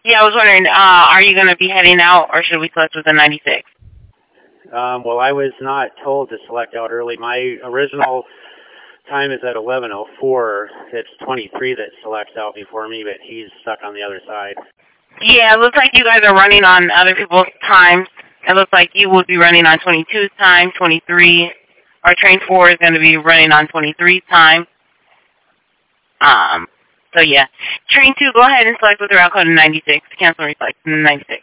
Yeah, I was wondering, are you going to be heading out, or should we select with the 96? Well, I was not told to select out early. My original time is at 11:04. It's 23 that selects out before me, but he's stuck on the other side. Yeah, it looks like you guys are running on other people's times. It looks like you would be running on 22's time, 23. Our train 4 is going to be running on 23's time. So yeah. Train 2, go ahead and select with the route code 96. Cancel and reflect 96.